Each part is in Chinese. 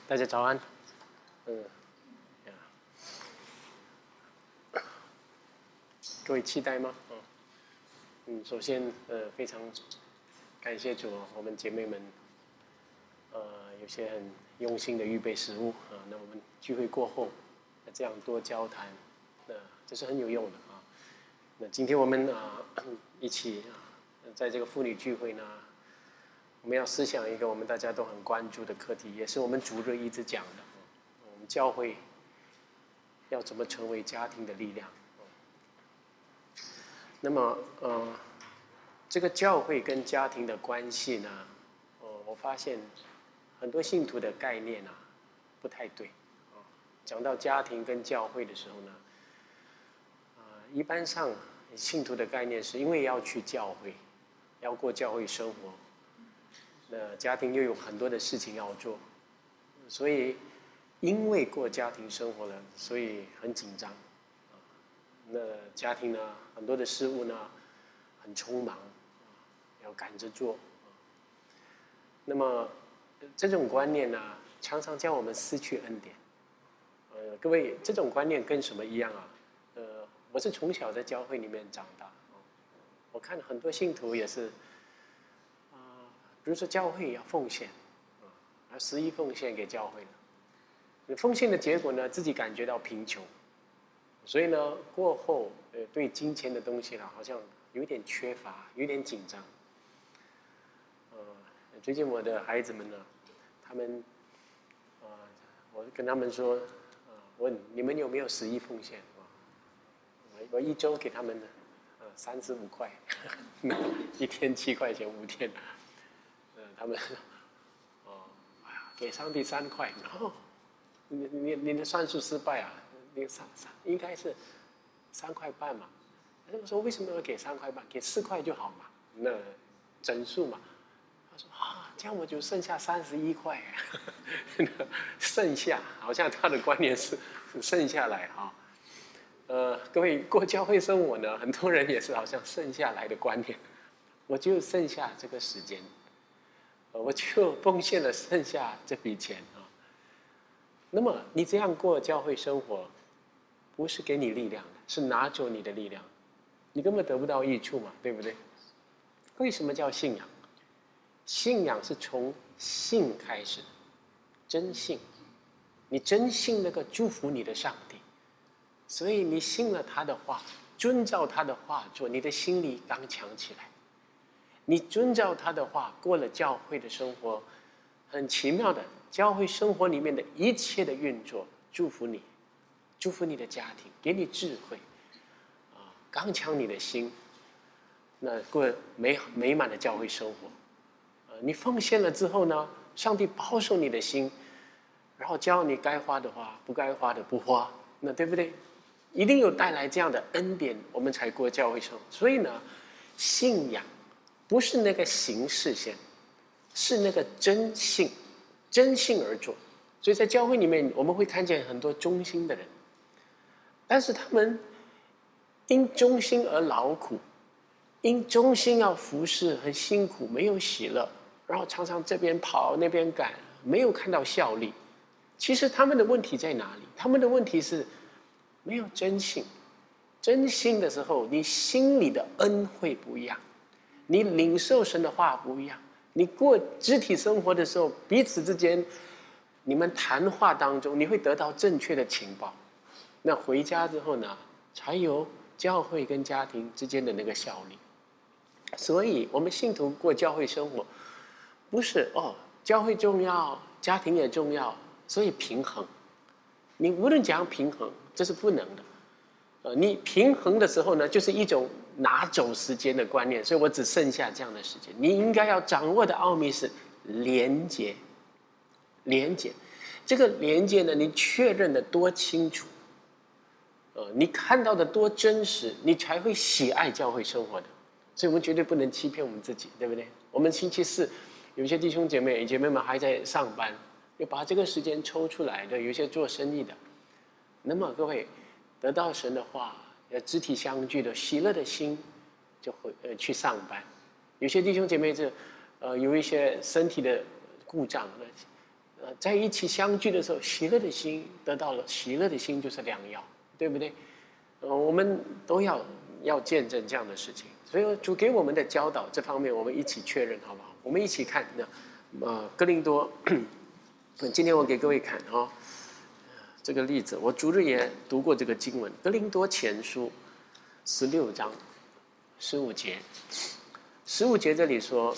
大家早安。各位期待吗？首先非常感谢主，我们姐妹们有些很用心的预备食物那我们聚会过后这样多交谈，这是很有用的那今天我们一起在这个妇女聚会呢，我们要思想一个我们大家都很关注的课题，也是我们主日一直讲的，我们教会要怎么成为家庭的力量。那么这个教会跟家庭的关系呢，我发现很多信徒的概念不太对讲到家庭跟教会的时候呢，一般上信徒的概念是因为要去教会，要过教会生活，那家庭又有很多的事情要做，所以因为过家庭生活了，所以很紧张那家庭呢，很多的事物呢很匆忙要赶着做那么这种观念呢，常常叫我们失去恩典。各位，这种观念跟什么一样我是从小在教会里面长大我看很多信徒也是比如说教会要奉献11奉献给教会了，奉献的结果呢，自己感觉到贫穷，所以呢过后对金钱的东西呢好像有点缺乏，有点紧张最近我的孩子们呢，他们我跟他们说问你们有没有11奉献我一周给他们35块一天7块钱5天他们给上帝3块你的算术失败你应该是3块半嘛。他们说为什么要给3块半？给4块就好嘛，那整数嘛。他说这样我就剩下31块剩下好像他的观念是剩下来各位过教会生活呢，很多人也是好像剩下来的观念，我就剩下这个时间我就奉献了剩下这笔钱那么你这样过教会生活不是给你力量的，是拿走你的力量，你根本得不到益处嘛，对不对？为什么叫信仰？信仰是从信开始的，真信，你真信那个祝福你的上帝，所以你信了他的话，遵照他的话做，你的心里刚强起来。你遵照他的话过了教会的生活，很奇妙的，教会生活里面的一切的运作，祝福你，祝福你的家庭，给你智慧刚强你的心，那过美满的教会生活你奉献了之后呢，上帝保守你的心，然后教你该花的花，不该花的不花，那对不对？一定有带来这样的恩典，我们才过教会生活。所以呢，信仰不是那个形式先，是那个真信，真信而做。所以在教会里面，我们会看见很多忠心的人，但是他们因忠心而劳苦，因忠心要服侍很辛苦，没有喜乐，然后常常这边跑那边赶，没有看到效力。其实他们的问题在哪里？他们的问题是没有真信。真信的时候，你心里的恩惠不一样，你领受神的话不一样，你过肢体生活的时候，彼此之间你们谈话当中，你会得到正确的情报，那回家之后呢，才有教会跟家庭之间的那个效力。所以我们信徒过教会生活不是教会重要，家庭也重要，所以平衡。你无论怎样平衡，这是不能的你平衡的时候呢，就是一种拿走时间的观念，所以我只剩下这样的时间。你应该要掌握的奥秘是连结，连结这个连结呢，你确认的多清楚你看到的多真实，你才会喜爱教会生活的。所以我们绝对不能欺骗我们自己，对不对？我们星期四有些弟兄姐妹们还在上班，要把这个时间抽出来的，有些做生意的，那么各位得到神的话，要肢体相聚的喜乐的心，就会去上班。有些弟兄姐妹有一些身体的故障， 在一起相聚的时候，喜乐的心得到了，喜乐的心就是良药，对不对？我们都要见证这样的事情，所以主给我们的教导这方面，我们一起确认好不好？我们一起看哥林多，今天我给各位看这个例子，我逐日也读过这个经文，哥林多前书16章15节，15节这里说：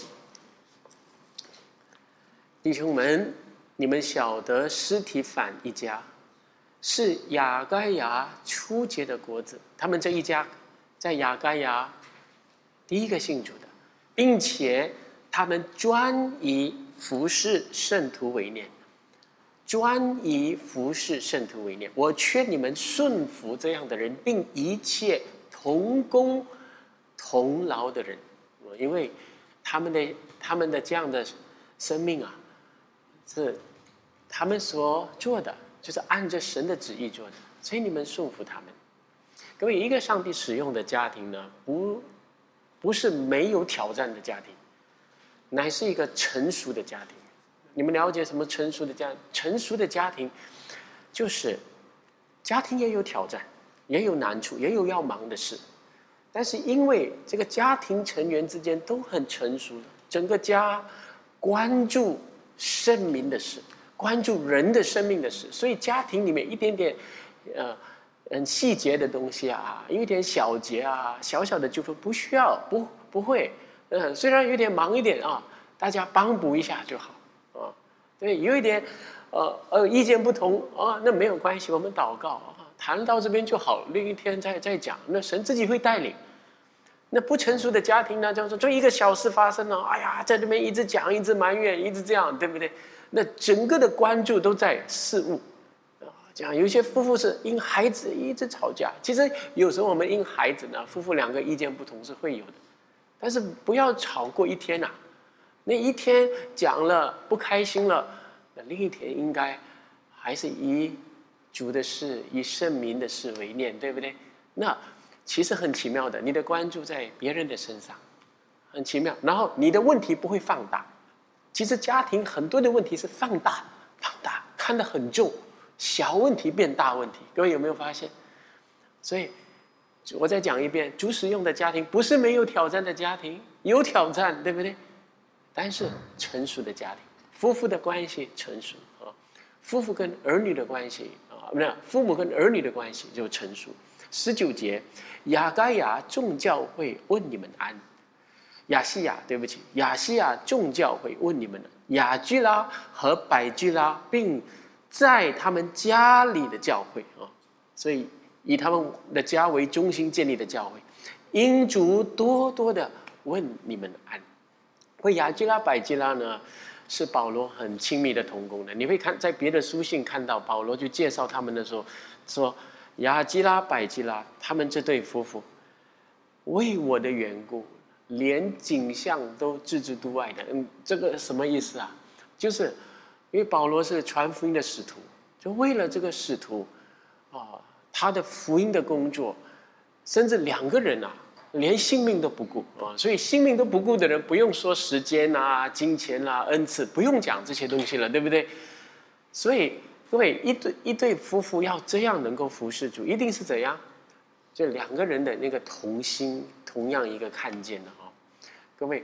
弟兄们，你们晓得司提反一家是亚该亚初结的果子，他们这一家在亚该亚第一个信主的，并且他们专以服侍圣徒为念，专以服侍圣徒为念。我劝你们顺服这样的人，并一切同工同劳的人，因为他们的这样的生命啊，是他们所做的，就是按着神的旨意做的，所以你们顺服他们。各位，一个上帝使用的家庭呢，不是没有挑战的家庭，乃是一个成熟的家庭。你们了解什么成熟的家庭？成熟的家庭就是家庭也有挑战，也有难处，也有要忙的事，但是因为这个家庭成员之间都很成熟的，整个家关注圣民的事，关注人的生命的事，所以家庭里面一点点很细节的东西啊，有一点小节啊，小小的纠纷不需要，不会，虽然有点忙一点啊，大家帮补一下就好啊。对，有一点意见不同啊，那没有关系，我们祷告啊，谈到这边就好，另一天再讲，那神自己会带领。那不成熟的家庭呢，就一个小事发生了，哎呀，在这边一直讲，一直埋怨，一直这样，对不对？那整个的关注都在事物。这样有一些夫妇是因孩子一直吵架，其实有时候我们因孩子呢，夫妇两个意见不同是会有的，但是不要吵过一天啊。那一天讲了不开心了，那另一天应该还是以主的事、以圣民的事为念，对不对？那其实很奇妙的，你的关注在别人的身上，很奇妙。然后你的问题不会放大，其实家庭很多的问题是放大，看得很重。小问题变大问题，各位有没有发现？所以我再讲一遍，主使用的家庭不是没有挑战的家庭，有挑战，对不对？但是成熟的家庭，夫妇的关系成熟啊，夫妇跟儿女的关系啊，不是父母跟儿女的关系就成熟。19节，亚该亚众教会问你们安，亚细亚众教会问你们，亚居拉和百居拉并在他们家里的教会啊，所以以他们的家为中心建立的教会，因主多多的问你们安。为亚居拉、百居拉呢，是保罗很亲密的同工的。你会看在别的书信看到保罗就介绍他们的时候，说亚居拉、百居拉他们这对夫妇，为我的缘故，连景象都置之度外的。这个什么意思啊？就是因为保罗是传福音的使徒，就为了这个使徒他的福音的工作，甚至2个人啊，连性命都不顾啊，所以性命都不顾的人，不用说时间啊、金钱啊、恩赐，不用讲这些东西了，对不对？所以各位，一对夫妇要这样能够服侍主，一定是怎样？就2个人的那个同心，同样一个看见的啊。各位，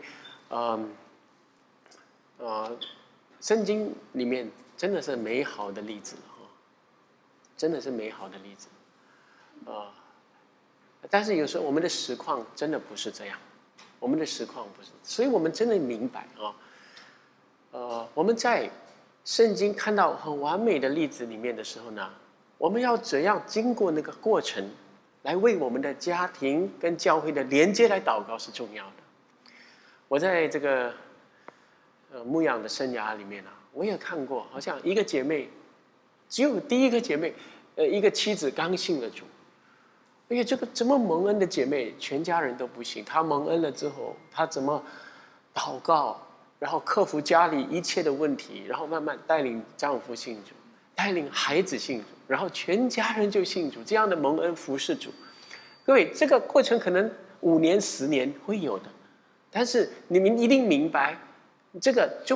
圣经里面真的是美好的例子真的是美好的例子但是有时候我们的实况真的不是这样，我们的实况不是，所以我们真的明白我们在圣经看到很完美的例子里面的时候呢，我们要怎样经过那个过程来为我们的家庭跟教会的连接来祷告是重要的。我在这个牧养的生涯里面我也看过，好像一个姐妹，只有第一个姐妹一个妻子刚信了主，而且这个这么蒙恩的姐妹，全家人都不信。她蒙恩了之后，她怎么祷告，然后克服家里一切的问题，然后慢慢带领丈夫信主，带领孩子信主，然后全家人就信主，这样的蒙恩服侍主。各位，这个过程可能5年10年会有的，但是你们一定明白，这个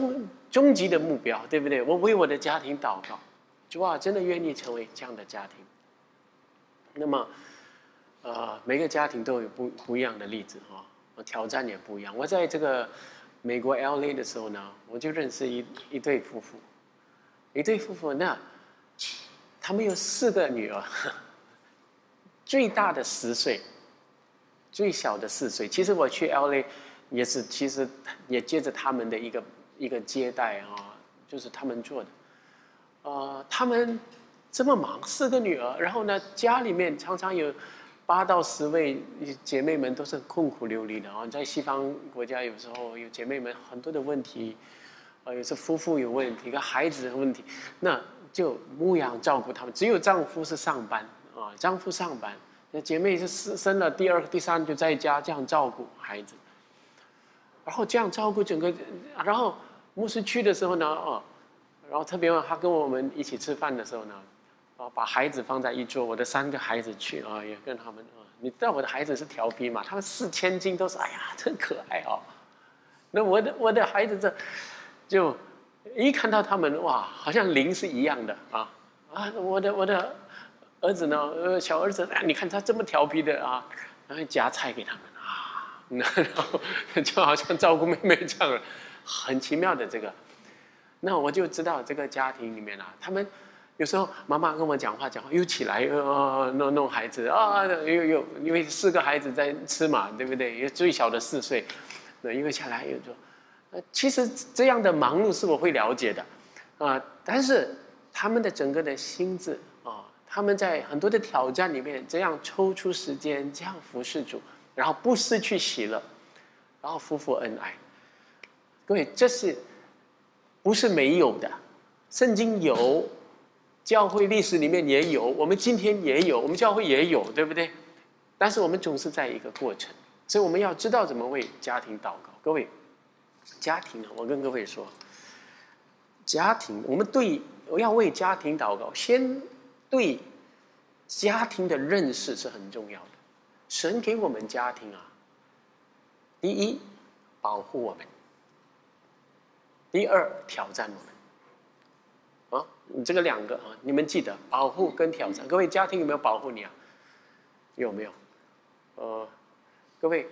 终极的目标，对不对？我为我的家庭祷告，主啊，真的愿意成为这样的家庭。那么，每个家庭都有不一样的例子挑战也不一样。我在这个美国 LA 的时候呢，我就认识一对夫妇，那他们有4个女儿，最大的10岁，最小的4岁。其实我去 LA 也是，其实也接着他们的一个接待就是他们做的。他们这么忙，4个女儿，然后呢，家里面常常有8到10位姐妹们都是痛苦流离的在西方国家，有时候有姐妹们很多的问题，有时夫妇有问题，跟孩子的问题，那就牧养照顾他们。只有丈夫是上班丈夫上班，那姐妹是生了第2、第3就在家这样照顾孩子，然后这样照顾整个，然后牧师去的时候呢然后特别他跟我们一起吃饭的时候呢，把孩子放在一桌，我的3个孩子去也跟他们你知道我的孩子是调皮嘛，他们4000斤都是哎呀真可爱那我的孩子就一看到他们哇，好像灵是一样的我的儿子呢小儿子你看他这么调皮的然后夹菜给他们然后就好像照顾妹妹这样很奇妙的这个。那我就知道这个家庭里面他们有时候妈妈跟我讲话又起来弄孩子因为4个孩子在吃嘛，对不对？最小的4岁，那因为下来又说，其实这样的忙碌是我会了解的但是他们的整个的心智他们在很多的挑战里面这样抽出时间这样服侍主，然后不失去喜乐，然后夫妇恩爱。各位，这是不是没有的？圣经有，教会历史里面也有，我们今天也有，我们教会也有，对不对？但是我们总是在一个过程，所以我们要知道怎么为家庭祷告。各位，家庭我跟各位说，家庭我要为家庭祷告，先对家庭的认识是很重要的。神给我们家庭第一保护我们，第2挑战我们这个2个你们记得保护跟挑战。各位家庭有没有保护你有没有各位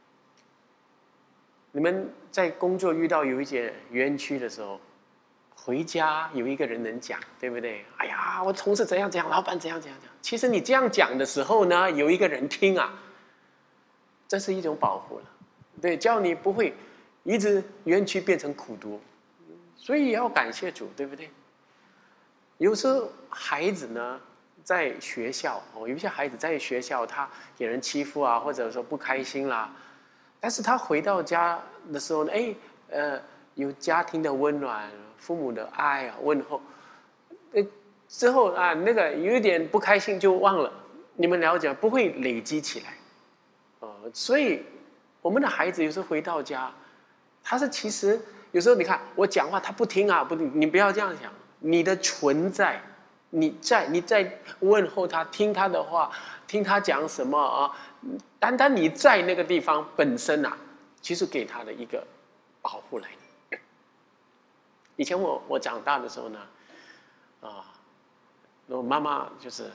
你们在工作遇到有一些冤屈的时候，回家有一个人能讲，对不对？哎呀我同事怎样怎样，老板怎样怎样怎样。其实你这样讲的时候呢，有一个人听这是一种保护了，对，叫你不会一直冤屈变成苦毒。所以也要感谢主，对不对？有时候孩子呢在学校有一些孩子在学校他给人欺负或者说不开心啦，但是他回到家的时候呢有家庭的温暖，父母的爱问候之后那个有一点不开心就忘了，你们了解不会累积起来所以我们的孩子有时候回到家，他是其实有时候你看我讲话他不听不听，你不要这样想，你的存在，你在问候他，听他的话，听他讲什么单单你在那个地方本身其实给他的一个保护来的。以前我长大的时候呢我妈妈就是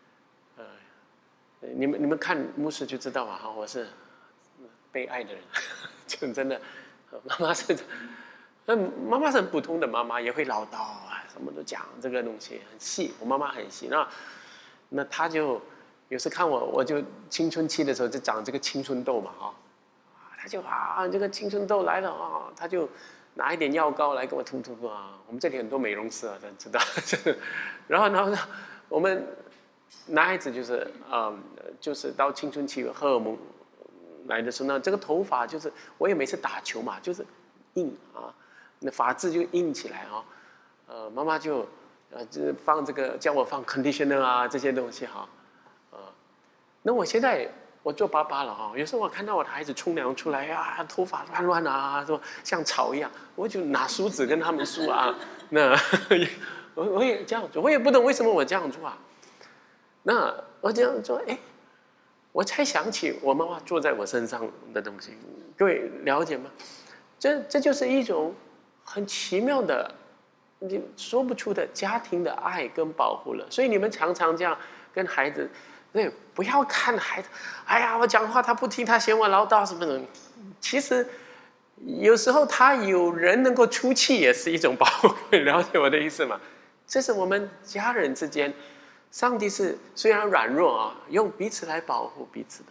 你们看牧师就知道我是被爱的人就真的妈妈是很普通的妈妈，也会唠叨什么都讲这个东西很细，我妈妈很细。那她就有时看我就青春期的时候就长这个青春痘嘛她就这个青春痘来了她就拿一点药膏来给我涂我们这里很多美容师知道然后我们男孩子就是到青春期荷尔蒙来的时候呢，这个头发就是我也每次打球嘛，就是硬那发质就硬起来妈妈就放这个叫我放 conditioner 这些东西那我现在我做爸爸了有时候我看到我的孩子冲凉出来头发乱说像草一样，我就拿梳子跟他们梳那我也这样做，我也不懂为什么我这样做那我这样做我才想起我妈妈坐在我身上的东西，各位了解吗？这就是一种很奇妙的，你说不出的家庭的爱跟保护了。所以你们常常这样跟孩子，对，不要看孩子，哎呀，我讲话他不听，他嫌我唠叨什么的。其实有时候他有人能够出气，也是一种保护。了解我的意思吗？这是我们家人之间，上帝是虽然软弱啊，用彼此来保护彼此的。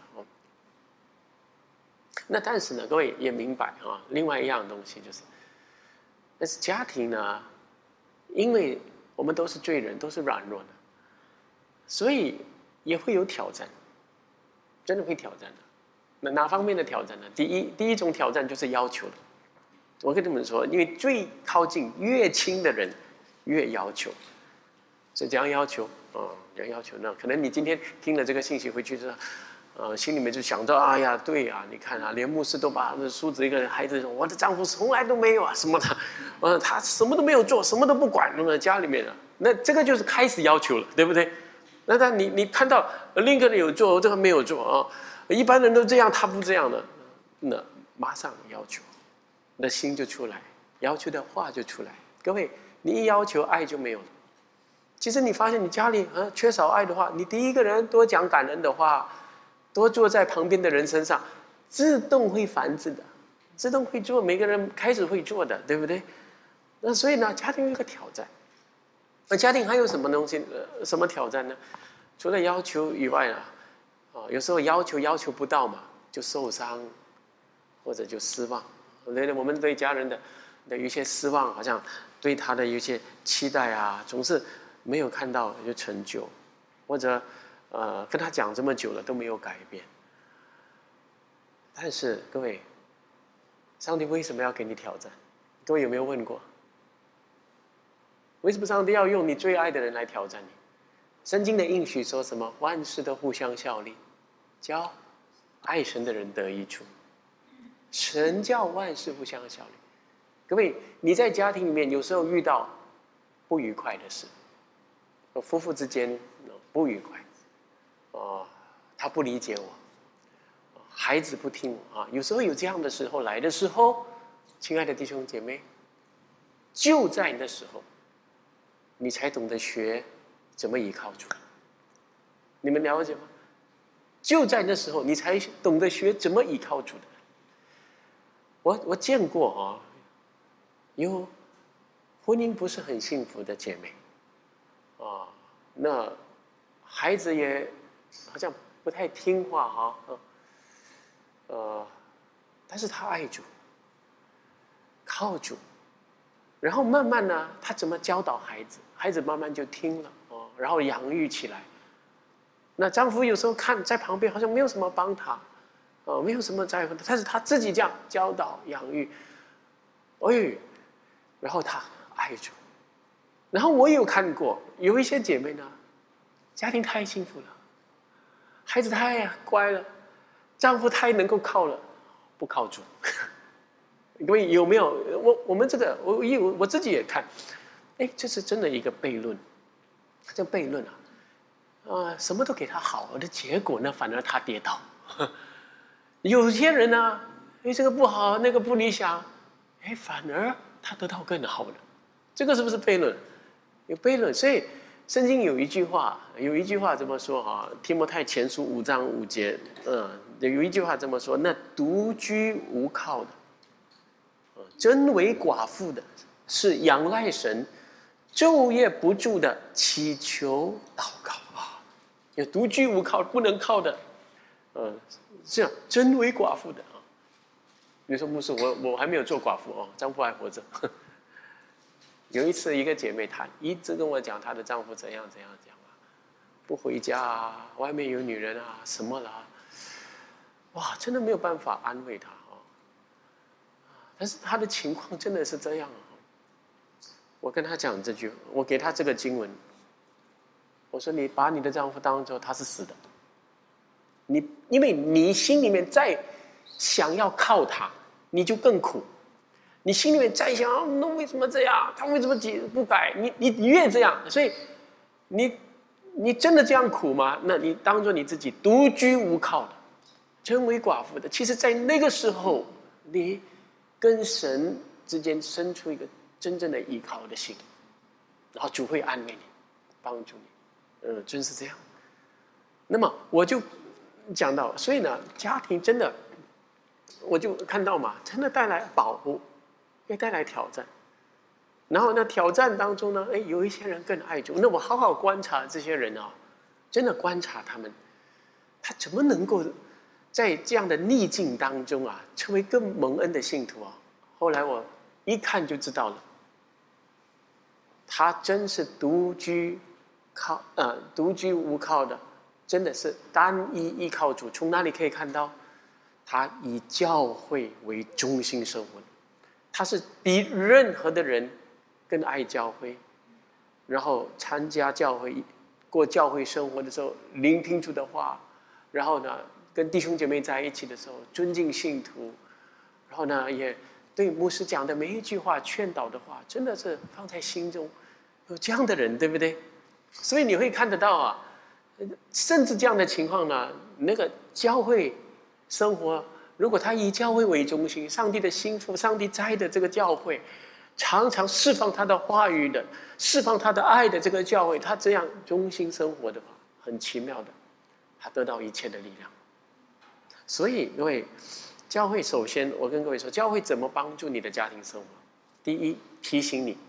那但是呢，各位也明白啊，另外一样东西就是，但是家庭呢，因为我们都是罪人，都是软弱的，所以也会有挑战，真的会挑战的。那哪方面的挑战呢？第一种挑战就是要求了。我跟你们说，因为最靠近、越亲的人越要求，所以这样要求这样要求呢，可能你今天听了这个信息回去之后，心里面就想着，哎呀，对呀，你看啊，连牧师都把梳子一个孩子说，我的丈夫从来都没有啊什么的，他什么都没有做，什么都不管，家里面那这个就是开始要求了，对不对？那你看到另一个人有做，这个没有做啊，一般人都这样，他不这样的，那马上要求，那心就出来，要求的话就出来。各位，你一要求，爱就没有了。其实你发现你家里缺少爱的话，你第一个人多讲感恩的话，多坐在旁边的人身上，自动会繁殖的，自动会做，每个人开始会做的，对不对？那所以呢，家庭有一个挑战。那家庭还有什么东西？什么挑战呢？除了要求以外有时候要求不到嘛，就受伤，或者就失望。我们对家人的有一些失望，好像对他的一些期待啊，总是没有看到有成就，或者跟他讲这么久了都没有改变。但是各位，上帝为什么要给你挑战？各位有没有问过？为什么上帝要用你最爱的人来挑战你？圣经的应许说什么？万事都互相效力，叫爱神的人得益处。神叫万事互相效力。各位，你在家庭里面有时候遇到不愉快的事，夫妇之间不愉快，他不理解我，孩子不听我有时候有这样的时候来的时候，亲爱的弟兄姐妹，就在那时候，你才懂得学怎么依靠主。你们了解吗？就在那时候，你才懂得学怎么依靠主的。我见过有婚姻不是很幸福的姐妹那孩子也好像不太听话但是他爱主，靠主，然后慢慢呢，他怎么教导孩子，孩子慢慢就听了然后养育起来。那丈夫有时候看在旁边好像没有什么帮他没有什么在乎，但是他自己这样教导养育，然后他爱主。然后我有看过有一些姐妹呢，家庭太幸福了，孩子太乖了，丈夫太能够靠了，不靠主。各位有没有？我们这个我自己也看，这是真的一个悖论，这悖论什么都给他好的结果呢，反而他跌倒。有些人呢，这个不好，那个不理想，反而他得到更好的，这个是不是悖论？有悖论。所以圣经有一句话这么说提摩太前书5章5节，有一句话这么说：那独居无靠的，真为寡妇的，是仰赖神，昼夜不住的祈求祷告有独居无靠不能靠的，这样真为寡妇的你说牧师，我还没有做寡妇丈夫还活着。有一次一个姐妹她一直跟我讲她的丈夫怎样不回家外面有女人什么啦，哇，真的没有办法安慰她但是她的情况真的是这样我跟她讲这句，我给她这个经文，我说你把你的丈夫当作他是死的，因为你心里面再想要靠他，你就更苦。你心里面再想那为什么这样？他为什么不改？你越这样，所以你真的这样苦吗？那你当作你自己独居无靠的，真为寡妇的。其实，在那个时候，你跟神之间生出一个真正的依靠的心，然后主会安慰你，帮助你，真是这样。那么我就讲到，所以呢，家庭真的，我就看到嘛，真的带来保护，也带来挑战。然后呢，挑战当中呢，有一些人更爱主。那我好好观察这些人啊，真的观察他们，他怎么能够在这样的逆境当中啊，成为更蒙恩的信徒啊？后来我一看就知道了，他真是独居无靠的，真的是单一依靠主。从哪里可以看到？他以教会为中心生活，他是比任何的人更爱教会，然后参加教会，过教会生活的时候，聆听主的话，然后呢，跟弟兄姐妹在一起的时候，尊敬信徒，然后呢，也对牧师讲的每一句话、劝导的话，真的是放在心中。有这样的人，对不对？所以你会看得到啊，甚至这样的情况呢，那个教会生活，如果他以教会为中心，上帝的心腹，上帝栽的这个教会，常常释放他的话语的，释放他的爱的这个教会，他这样中心生活的话，很奇妙的，他得到一切的力量。所以各位，教会首先我跟各位说，教会怎么帮助你的家庭生活？第一，提醒你。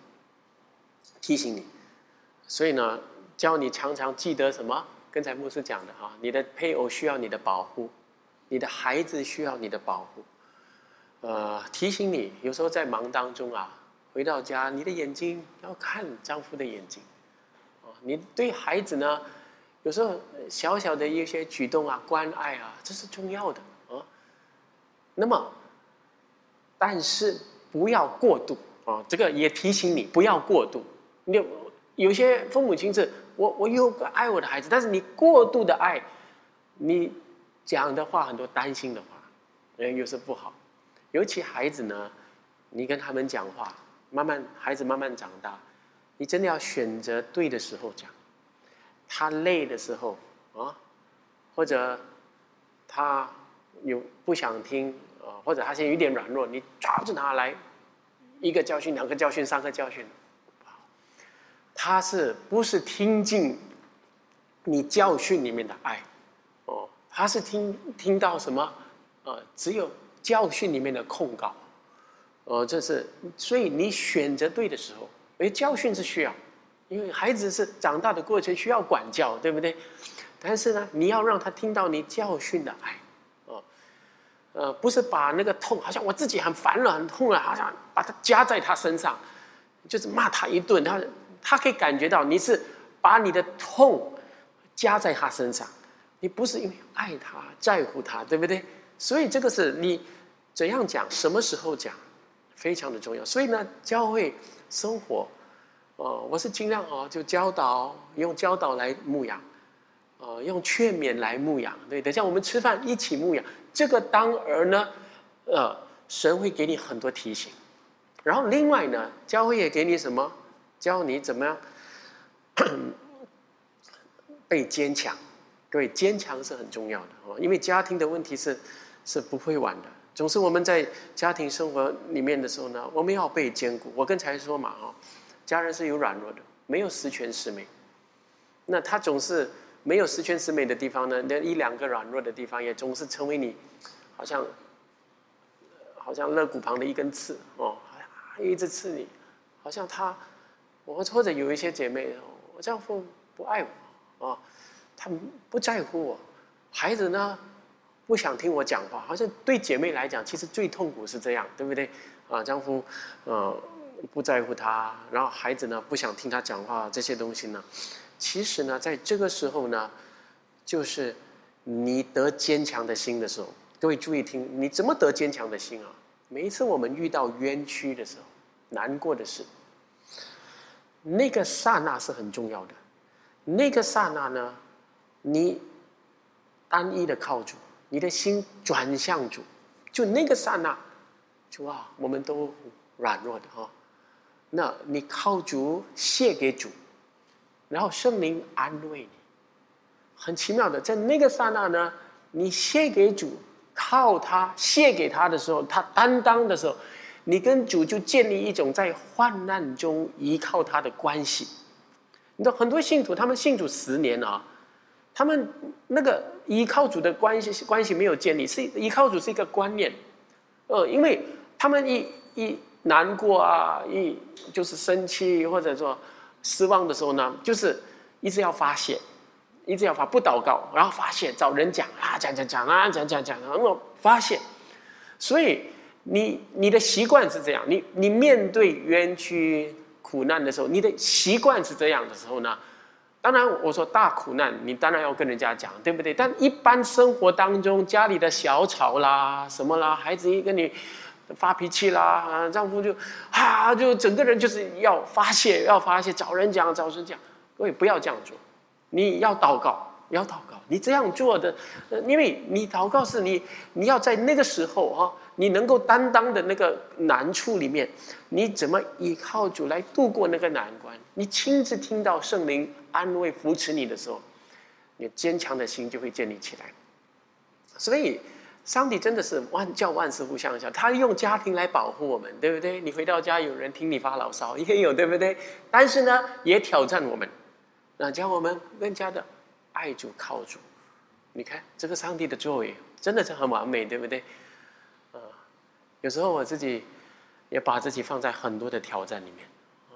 所以呢，教你常常记得什么？刚才牧师讲的哈，你的配偶需要你的保护，你的孩子需要你的保护。提醒你，有时候在忙当中啊，回到家，你的眼睛要看丈夫的眼睛。你对孩子呢，有时候小小的一些举动啊、关爱啊，这是重要的啊。那么，但是不要过度啊，这个也提醒你不要过度。有些父母亲是我有个爱我的孩子，但是你过度的爱，你讲的话很多担心的话，有时不好。尤其孩子呢，你跟他们讲话，孩子慢慢长大，你真的要选择对的时候讲。他累的时候啊，或者他不想听啊，或者他现在有点软弱，你抓住他来一个教训、2个教训、3个教训。他是不是听进你教训里面的爱？他是听到什么？只有教训里面的控告。这是所以你选择对的时候，教训是需要，因为孩子是长大的过程需要管教，对不对？但是呢，你要让他听到你教训的爱，不是把那个痛，好像我自己很烦了、很痛了，好像把它加在他身上，就是骂他一顿，他可以感觉到你是把你的痛加在他身上，你不是因为爱他、在乎他，对不对？所以这个是你怎样讲、什么时候讲，非常的重要。所以呢，教会生活，我是尽量就用教导来牧养，用劝勉来牧养，对，等下我们吃饭一起牧养。这个当儿呢，神会给你很多提醒，然后另外呢，教会也给你什么？教你怎么样被坚强。各位，坚强是很重要的因为家庭的问题是不会完的。总是我们在家庭生活里面的时候呢，我们要被坚固。我刚才说嘛家人是有软弱的，没有十全十美。那他总是没有十全十美的地方呢，那1-2个软弱的地方也总是成为你好像肋骨旁的一根刺一直刺你，好像或者有一些姐妹，我丈夫不爱我他不在乎我，孩子呢不想听我讲话，好像对姐妹来讲，其实最痛苦是这样，对不对？丈夫不在乎她，然后孩子呢不想听她讲话，这些东西呢，其实呢，在这个时候呢，就是你得坚强的心的时候。各位注意听，你怎么得坚强的心啊？每一次我们遇到冤屈的时候，难过的事，那个刹那是很重要的。那个刹那呢，你单一的靠主，你的心转向主，就那个刹那，主啊，我们都软弱的那你靠主卸给主，然后圣灵安慰你，很奇妙的，在那个刹那呢，你卸给主，靠他卸给他的时候，他担当的时候， 你跟主就建立一种在患难中依靠他的关系。你知道很多信徒他们信主10年啊，他们那个依靠主的关系没有建立，是依靠主是一个观念，因为他们一难过啊，就是生气或者说失望的时候呢，就是一直要发泄，不祷告，然后发泄，找人讲啊，讲，然后发泄。所以你的习惯是这样，你面对冤屈苦难的时候，你的习惯是这样的时候呢，当然我说大苦难，你当然要跟人家讲，对不对？但一般生活当中，家里的小吵啦，什么啦，孩子一跟你发脾气啦，丈夫就整个人就是要发泄，找人讲。各位不要这样做，你要祷告，你这样做的，因为你祷告是你要在那个时候啊，你能够担当的那个难处里面，你怎么依靠主来度过那个难关？你亲自听到圣灵安慰扶持你的时候，你坚强的心就会建立起来。所以上帝真的是叫万事互相效，他用家庭来保护我们，对不对？你回到家有人听你发牢骚也有，对不对？但是呢也挑战我们，叫我们更加的爱主靠主。你看这个上帝的作为真的是很完美，对不对？有时候我自己也把自己放在很多的挑战里面，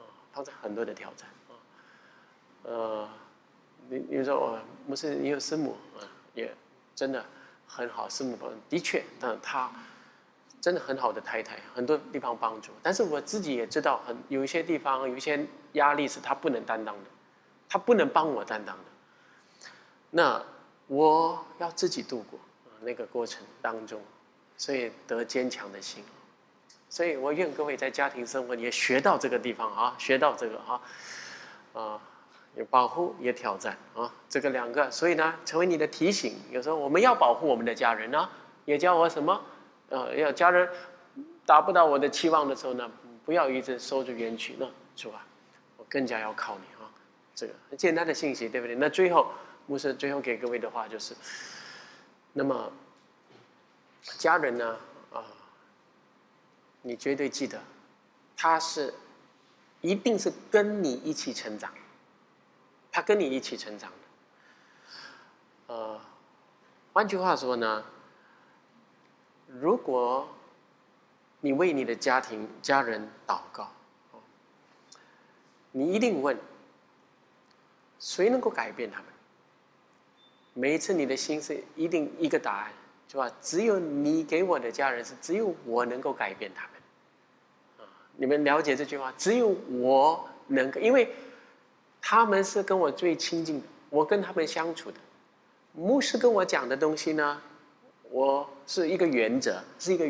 你说牧师你有师母也真的很好，师母的确，她真的很好的太太，很多地方帮助。但是我自己也知道，有一些地方有一些压力是她不能担当的，她不能帮我担当的。那我要自己度过那个过程当中，所以得坚强的心。所以我愿各位在家庭生活也学到这个地方啊，学到这个有保护也挑战啊，这个2个，所以呢，成为你的提醒。有时候我们要保护我们的家人啊，也教我什么？要家人达不到我的期望的时候呢，不要一直收着冤屈。那主啊，我更加要靠你啊！这个很简单的信息，对不对？那最后牧师最后给各位的话就是，那么家人呢你绝对记得，他是一定是跟你一起成长。他跟你一起成长的，换句话说呢，如果你为你的家人祷告，你一定问，谁能够改变他们？每一次你的心是一定一个答案，是吧？只有你给我的家人是，只有我能够改变他们。你们了解这句话？只有我能够，因为他们是跟我最亲近的，我跟他们相处的。牧师跟我讲的东西呢，我是一个原则。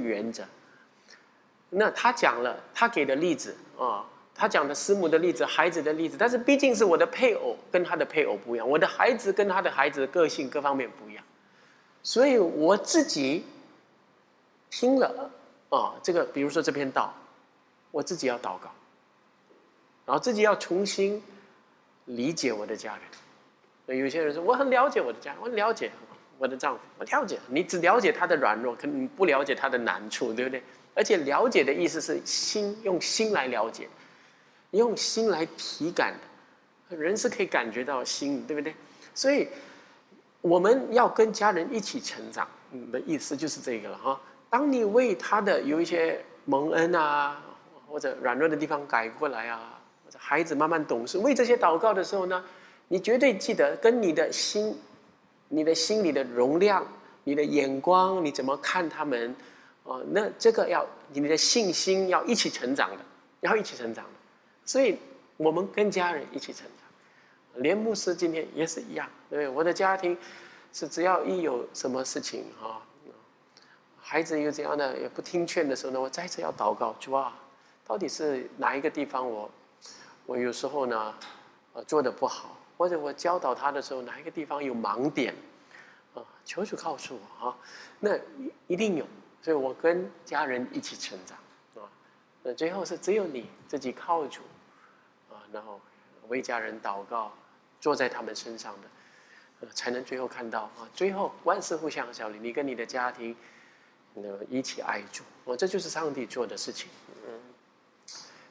那他讲了，他给的例子他讲的师母的例子、孩子的例子，但是毕竟是我的配偶跟他的配偶不一样，我的孩子跟他的孩子的个性各方面不一样，所以我自己听了这个，比如说这篇道，我自己要祷告，然后自己要重新理解我的家人。有些人说我很了解我的家人，我很了解我的丈夫，我了解。你只了解他的软弱，可能你不了解他的难处，对不对？而且了解的意思是用心来了解，用心来体感的。人是可以感觉到心，对不对？所以我们要跟家人一起成长的意思就是这个了哈。当你为他的有一些蒙恩或者软弱的地方改过来或者孩子慢慢懂事，为这些祷告的时候呢，你绝对记得跟你的心里的容量、你的眼光，你怎么看他们那这个你的信心要一起成长的，所以我们跟家人一起成长。连牧师今天也是一样，对不对？我的家庭是只要一有什么事情孩子有怎样的也不听劝的时候呢，我再次要祷告，主啊，到底是哪一个地方我有时候呢做得不好，或者我教导他的时候哪一个地方有盲点求主告诉我那一定有。所以我跟家人一起成长那最后是只有你自己靠主然后为家人祷告，坐在他们身上的才能最后看到最后万事互相效力，你跟你的家庭一起爱主这就是上帝做的事情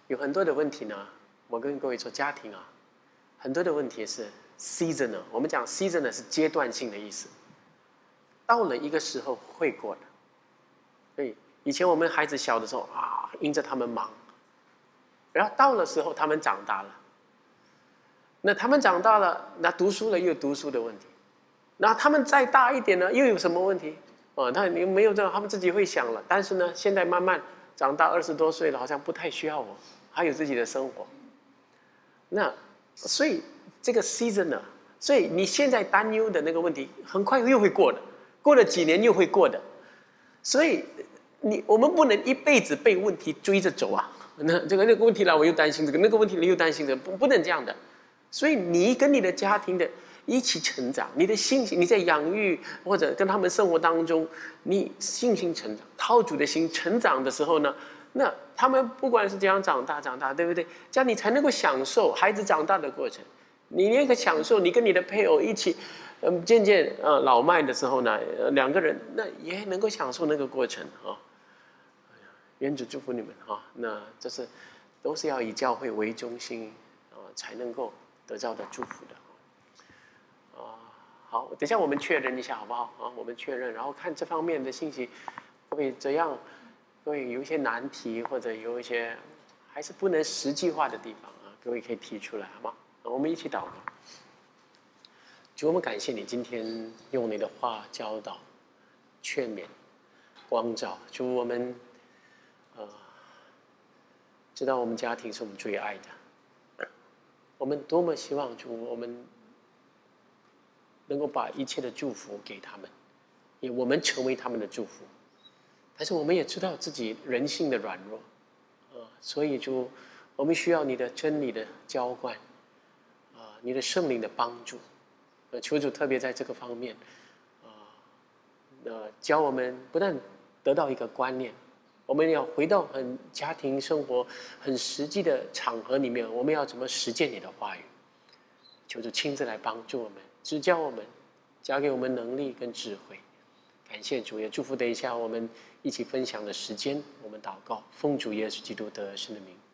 有很多的问题呢，我跟各位说，家庭啊，很多的问题是 seasonal。我们讲 seasonal 是阶段性的意思，到了一个时候会过的。所以以前我们孩子小的时候啊，因着他们忙，然后到了时候他们长大了，那他们长大了，那读书了又有读书的问题，那他们再大一点呢，又有什么问题？他没有这样，他们自己会想了。但是呢，现在慢慢长大，20多岁了，好像不太需要我，还有自己的生活。那所以这个 season 呢，所以你现在担忧的那个问题，很快又会过的，过了几年又会过的。所以我们不能一辈子被问题追着走啊。那个问题来，我又担心这个；那个问题来又担心这个，不能这样的。所以你跟你的家庭的一起成长，你的信心，你在养育或者跟他们生活当中，你信心成长，靠主的心成长的时候呢，那他们不管是怎样长大，对不对？这样你才能够享受孩子长大的过程。你那个享受，你跟你的配偶一起，渐渐老迈的时候呢，两个人那也能够享受那个过程啊。愿主祝福你们啊！那这是都是要以教会为中心才能够得到的祝福的。好，等一下我们确认一下好不好啊？我们确认，然后看这方面的信息，各位怎样？各位有一些难题或者有一些还是不能实际化的地方啊，各位可以提出来好吗？我们一起祷告。主，我们感谢你今天用你的话教导、劝勉、光照。主，我们知道我们家庭是我们最爱的，我们多么希望主我们能够把一切的祝福给他们，也我们成为他们的祝福。但是我们也知道自己人性的软弱，所以主，我们需要你的真理的浇灌，你的圣灵的帮助。求主特别在这个方面，教我们不但得到一个观念，我们要回到很家庭生活很实际的场合里面，我们要怎么实践你的话语？求主亲自来帮助我们，指教我们，加给我们能力跟智慧。感谢主，也祝福等一下我们一起分享的时间，我们祷告，奉主耶稣基督得胜的名。